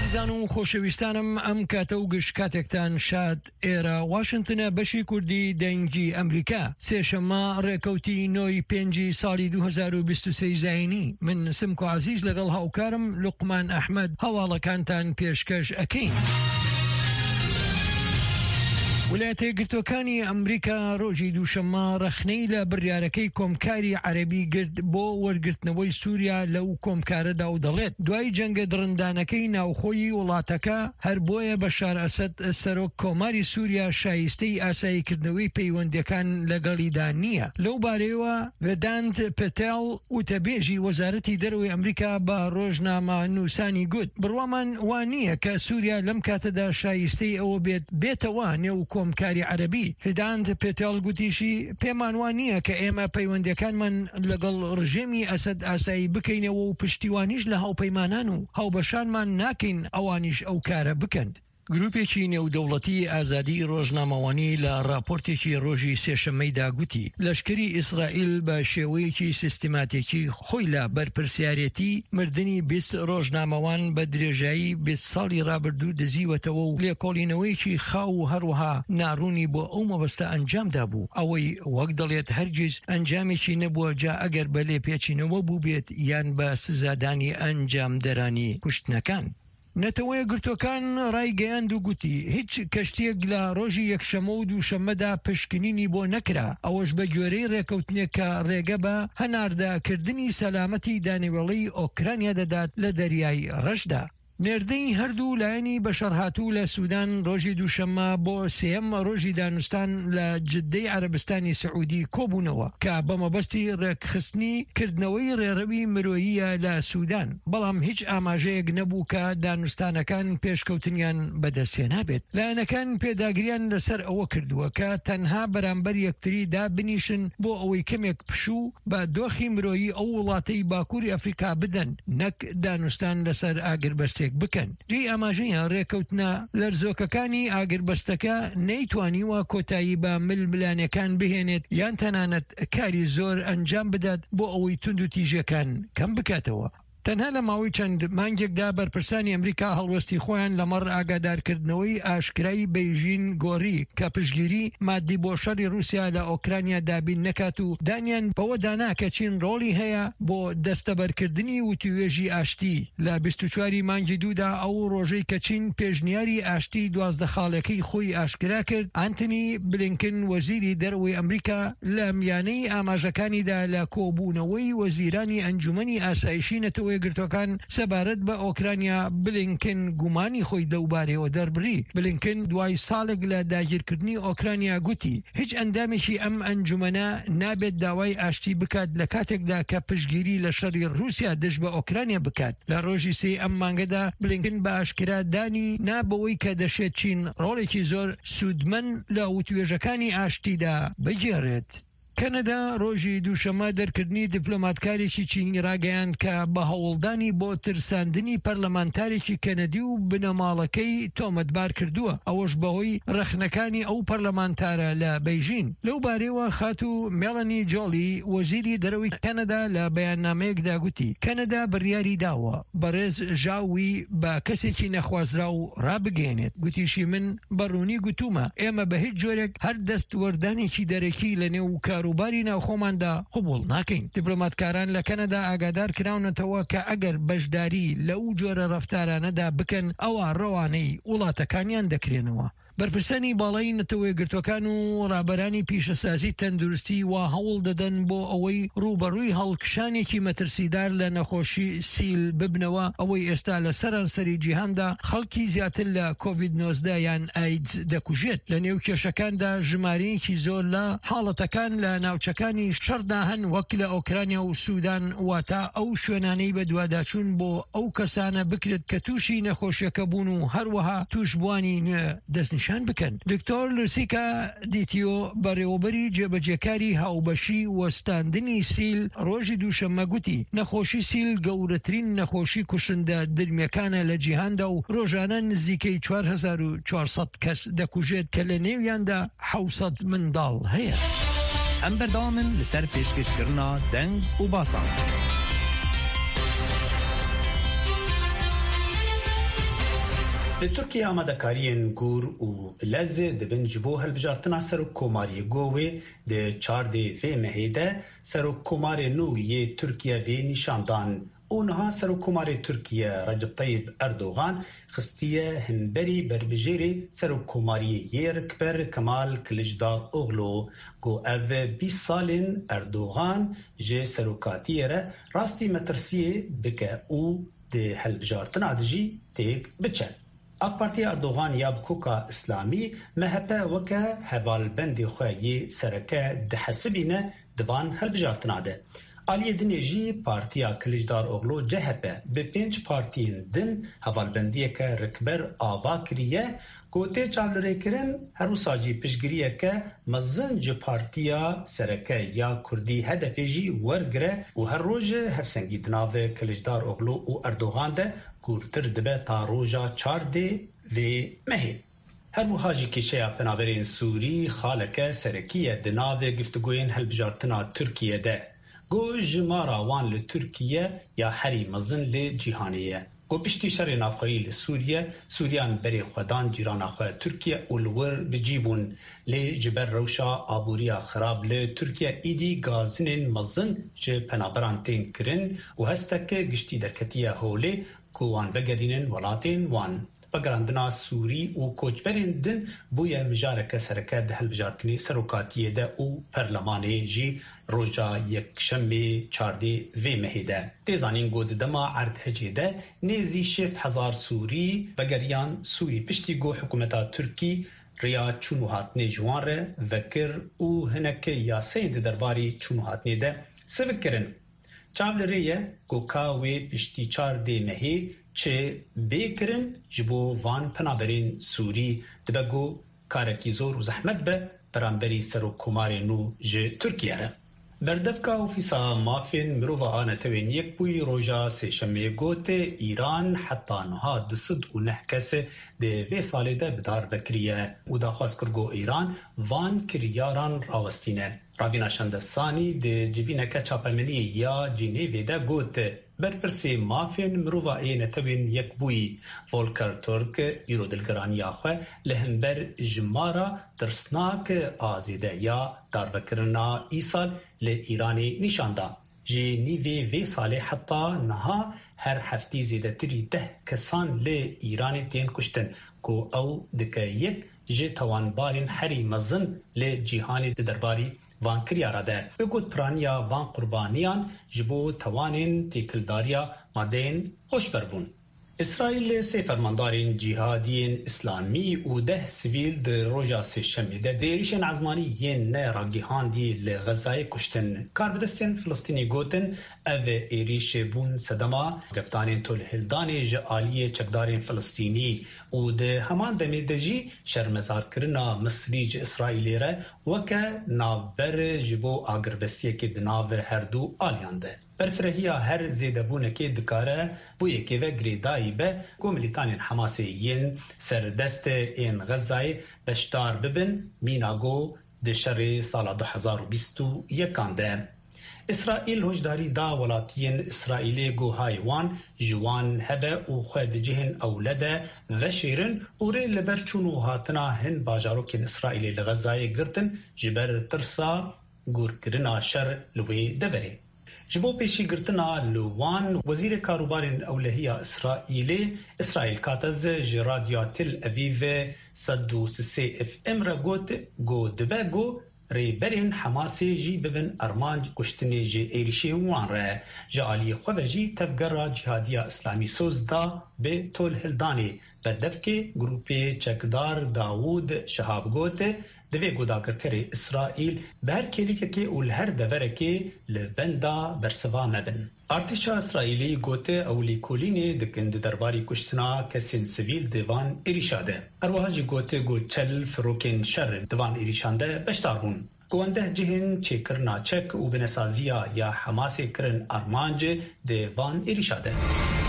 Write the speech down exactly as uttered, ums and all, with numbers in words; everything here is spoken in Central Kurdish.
عزیزان و خۆشەویستانم ئەم کاتە و گشت کاتێکتان شاد ئێرە واشنگتنە بەشی کوردی دەنگی ئەمریکا سێشەممە ڕێکەوتی نۆی پێنجی ساڵی دوو هەزار و بیست و سێ زاینی من سمکۆ عزیز لەگەڵ هاوکارم لوقمان ئەحمەد هەواڵەکانتان پێشکەش ئەکەین. ویلایەتە یەکگرتووەکانی ئەمریکا ڕۆژی دووشەممە ڕەخنەی لە بڕیارەکەی کۆمکاری عەرەبی گرت بۆ وەرگرتنەوەی سووریا لەو کۆمکارەدا و دەڵێت دوای جەنگە دڕندانەکەی ناوخۆیی وڵاتەکە هەر بۆیە بەشار ئەسەد سەرۆک کۆماری سووریا شایستەی ئاساییکردنەوەی پەیوەندیەکان لەگەڵیدا نییە. لەو بارەیەوە ڤێدانت پێتێڵ وتەبێژی وەزارەتی دەرەوەی ئەمریکا بە ڕۆژنامە نووسانی گوت بڕوامان وانە کە سووریا لەم کاتەدا شایستەی ئەوە بێت بێتەوە نێو کۆمکاری عەرەبی. ڤێدانت پێتێڵ گوتیشی پێمان وانە کە ئێمە پەیوەندیەکانمان لەگەڵ ڕژێمی ئەسەد ئاسایی بکەینەوە و پشتیوانیش لە هاوپەیمانان و هاوبەشانمان ناکەین ئەوانیش ئەو کارە بکەن. گروپێکی نێودەوڵەتی ئازادی ڕۆژنامەوانی لە راپۆرتێکی ڕۆژی سێشەممەیدا گوتی لەشکری ئیسرائیل بە شێوەیەکی سیستماتیکی خۆی لە بەرپرسیارەتی مردنی بیست ڕۆژنامەوان بە درێژایی بیست ساڵی ڕابردوو دزیوەتەوە و لێکۆڵینەوەیکی خاو و هەروەها ناڕوونی بۆ ئەو مەبەستە ئەنجامدا بوو ئەوەی وەک دەڵێت هەرگیز ئەنجامێکی نەبووە جا ئەگەر بە لێپێچینەوە بوو بێت یان بە سزادانی ئەنجامدەرانی کوشتنەکان. نەتەوەیە گرتوەکان ڕایگەیاند و گوتی هیچ کەشتێک لە ڕۆژی یەکشەمە و دووشەممەدا پشکنینی بۆ نەکرا ئەوەش بە گوێرەی ڕێکەوتنێک کە ڕێگە بە هەناردەکردنی سەلامەتی دانیوێڵەی ئۆکرانیا دەدات لە دەریای ڕەشدا. نێردەی هەردوو لایەنی بەشەرهاتوو لە سوودان ڕۆژی دووشەممە بۆ سێەم ڕۆژی دانوستان لە جدەی عەرەبستانی سعودی کۆبوونەوە کە بە مەبەستی ڕێکخستنی کردنەوەی ڕێڕەوی مرۆییە لە سوودان بەڵام هیچ ئاماژەیەک نەبوو کە دانوستانەکان پێشکەوتنیان بەدەستێنا بێت. لایەنەکان پێداگریان لەسەر ئەوە کردووە کە تەنها بەرامبەر یەکتری دابنیشن بۆ ئەوەی کەمێک پشوو بە دۆخی مرۆیی ئەو وڵاتەی باکووری ئەفریقا بدەن نەک دانوستان لەسەر ئاگربەستێک بکەن. لی ئاماژەیە ڕێکەوتنە لەرزۆکەکانی ئاگربەستەکە نەیتوانیوە کۆتایی بە ململانەکان بهێنێت یان تەنانەت کاری زۆر ئەنجام بدات بۆ ئەوەی تونند و تیژەکان کەم بکاتەوە. تەنها لە ماوەی چەند مانگێکدا بەرپرسانی ئەمریکا هەڵوەستی خۆیان لەمەڕ ئاگادارکردنەوەی ئاشکرای بەیژین گۆڕی کە پشگیری مادی بۆ شەڕی رووسیا لە ئۆکرانیا دابین نەکات و دانیان بەوە دانا کە چین ڕۆڵی هەیە بۆ دەستەبەرکردنی وتوێژی ئاشتی. لە بیست و چواری مانگی دوودا ئەو ڕۆژەی کە چین پێشنیاری ئاشتی دوازدە خاڵەکەی خۆی ئاشکرا کرد ئانتنی بلینکن وەزیری دەرەوەی ئەمریکا لە میانەی ئاماژەکانیدا لە کۆبوونەوەی وەزیرانی ئەنجومەنی ئاسایشی نەتەوە گرتوەکان سەبارەت بە ئۆکرانیا بلینکن گومانی خۆی لەوبارەوە دەربڕی. بلینکن دوای ساڵێک لە داگیرکردنی ئۆکرانیا گوتی هیچ ئەندامێکی ئەم ئەنجومەنە نابێت داوای ئاشتی بکات لە کاتێکدا کە پشگیری لە شەڕی رووسیا دژ بە ئۆکرانیا بکات. لە ڕۆژی سێ ئەم مانگەدا بلینکن بە ئاشکرا دانی نابەوەی کە دەشێت چین ڕۆڵێکی زۆر سوودمەند لە وتوێژەکانی ئاشتیدا بگێڕێت. کەنەدا ڕۆژی دووشەممە دەرکردنی دیپلۆماتکارێکی چینی ڕاگەیاند کە بە هەوڵدانی بۆ ترساندنی پەرلەمانتارێکی کەنەدی و بنەماڵەکەی تۆمەتبار کردووە ئەوەش بەهۆی ڕەخنەکانی ئەو پەرلەمانتارە لە بەیژین. لەو بارەیەوە خات و مێڵەنی جۆڵی وەزیری دەرەوەی کەنەدا لە بەیاننامەیەکدا گوتی کەنەدا بڕیاری داوە بەڕێز ژاوی بە کەسێکی نەخوازرا و ڕابگەێنێت. گوتیشی من بەڕوونی گوتومە ئێمە بە هیچ جۆرێک هەر دەستوەردانێکی دەرەکی لە نێو کاروباری ناوخۆماندا قبول ناکەین. دیپلۆماتکاران لە کەنەدا ئاگادار کراونەتەوە کە ئەگەر بەشداری لەو جۆرە ڕەفتارانەدا بکەن ئەوە ڕەوانەی وڵاتەکانیان دەکرێنەوە. بەرپرسانی باڵای نەتەوەی گرتوەکان و ڕابەرانی پیشەسازی تەندروستی وا هەوڵ دەدەن بۆ ئەوەی ڕوبەڕووی هەڵکشانێکی مەترسیدار لە نەخۆشی سیل ببنەوە ئەوەی ئێستا لە سەرانسەری جیهاندا خەڵکی زیاتر لە کۆڤید نۆزدە یان ئایدز دەکوژێت. لە نێو کێشەکاندا ژمارەیەکی زۆر لە حاڵەتەکان لە ناوچەکانی شەڕدا هەن وەک لە ئۆکرانیا و سوودان واتە ئەو شوێنانەی بە دوواداچوون بۆ ئەو کەسانە بکرێت کە تووشی نەخۆشیەکە بوون و هەروەها توشبوانی نوێ دەستنیشان بکەن. دکتۆر لوسیکا دیتیۆ بەڕێوەبەری جێبەجێکاری هاوبەشی وەستاندنی سیل ڕۆژی دووشەممە گوتی نەخۆشی سیل گەورەترین نەخۆشی کوشندە دلمێکانە لە جیهاندا و ڕۆژانە نزیکەی چوار هەزار و چوار سەد کەس دەکوژێت کە لە نێویاندا حەوت سەد منداڵ هەیە. ئەم بەردەوامن لەسەر پێشکەشکردنا دەنگ و باسان. لتركيا آمادەکاریên گور û lez dibin ji bo hilbijartina serokkomariyê Govê di çardê vê mehê de serokkomarê nû yê Tirkiye vê nîşandan û niha serokkomarê Tirkiye Recep Tayyip Erdogan xistiye hemberî berbijêrê serokkomariyê yê Rikber Kemal Kılıçdaroğlu got ev bîst salên Erdogan ji serokatiyê re rastî metirsiyê bike û di hilbijartina de jî têk biçe. AK Parti Erdogan ya bi Koka İslamî M H P weke hevalbendê xwe yê sereke dihesibîne divan hilbijartina de. Aliyê dinê jî Partiya Kılıçdaroğlu C H P bi pênc partiyên din hevalbendiyeke rikber ava kiriye gotê çavlirêkirin her wisa jî piştgiriyeke mezin ji Partiya Sereke ya Kurdî Hedefê jî wergire û her roj hevsengî di navê Kılıçdaroğlu û Erdogan de gurtir dibe ta roja çardê vê mehê. Her wiha jî kêşeya penaberên Sûrî xaleke serekiye di navê giftuguyên hilbijartina Tirkiye de. Got ji mara wan li Tirkiye ya herî mezin li cîhanê ye. Got piştî şerê navxweyî li Sûriye, Sûriyan berê xwedan cîrana xwe Tirkiye û li wir bicî bûn. Lê ji ber rewşa aboriya xirab li Tirkiye îdî gazinên mezin ji penaberan tên kirin û hesteke giştî derketiye holê ku wan vegerînin welatên wan. Vegerandina Sûrî û koçberên din bûye mijareke sereke di hilbijartinê serokatiyê de û perlemanê jî roja yekşemê çardê vê mehê de. Tê zanîn got di dema erdhecê de nêzî şêst hezar Sûrî vegeriyan Sûrî piştî got hikûmeta Tirkî rêya çûn û hatinê ji wan re vekir û hinekê yasayên di derbarê çûn û hatinê de sivik kirin. Çavlirê ye got ka wê piştî çardê mehê çi bê kirin ji bo van penaberên Sûrî dibe got karekî zor û zehmet be beramberî serokkomarê nû ji Tirkiye re. Berdevka ofîsa mafên mirova anetewên yekbûyî roja sêşemê gotê Îran heta niha di sed û neh kesê di vê salê de bidar vekiriye û daxwaz kir got Îran van kiryaran rawestîne. Ravîna Şendesanî di civîneke çapemeniyê ya Cinêvê de got berpirsê mafên mirovayê netewên yekbûyî Volker Türk îro dilgeraniya xwe li hember ji mara tirsnak a zêdeya darvekirina îsal li Îranê nîşanda. Ji nîvê vê salê heta niha her heftî zêdetirî deh kesan li Îranê tên kuştin ku ew dike yek ji tawanbarên herî mezin li cîhanê di derbarî van kiryara de. Ve got piraniya van qurbaniyan ji bo tawanên têkildariya madeyên hoşber bûn. İsraîl sê fermandarên cîhadiyên İslamî û deh sivîl di roja sêşemê de di êrişên ezmanî yên ne ragîhandî li Xezayê kuştin. Karbidestên Filistînî gotin ev êrişê bûn sedema geftanên tolhildanê ji aliyê çekdarên Filistînî û di heman demê de jî şermezarkirina Misrî ji İsraîlê re weke navber ji bo agirbestiyekê di nav herdû aliyan de. Berfirehiya her zêdebûnekê dikare bû yekê ve girêdayî be ku milîtanên Hemasê yên serdestê ên Xezayê beşdar bibin mîna got di şerê sala du hezar û bîst û yekan de. İsraîl hojdarî da welatiyên İsraîlê gohayê wan ji wan hebe û xwe dicihên ewle de veşêrin û rê li ber çûn û hatina hin bajarokên İsraîlê li Xezayê girtin ji ber tirsa gûrkirina şer li wê deverê. Ji bo pêşîgirtina li wan Wezîrê Karûbarên Ewlehiya İsraîlê İsraîl Katez ji radyoya Tel Aviv sed û sê F M re got got dibe got rêberên Hemasê jî bibin ermanc kuştinê ji êrişê wan re. Ji aliyê xwe ve jî tevgera cihadiya İslamî soz da bi tolhildanê berdevkê grûpê çekdar Dawûd Şihab got divê godagirkerê İsraîl bi her kêrîkekê û li her deverekê li benda bersiva mebin. Artêşa İsraîlî gote ew lêkolînê dikin di derbarî kuştina kesên sivîl di van êrişa de. Her wiha jî gote got çel firokên şer di van êrişan de beşdar bûn. Gowendeh cihên çêkirina çek û binesaziya ya Hemasê kirin armanc di van êrişa de.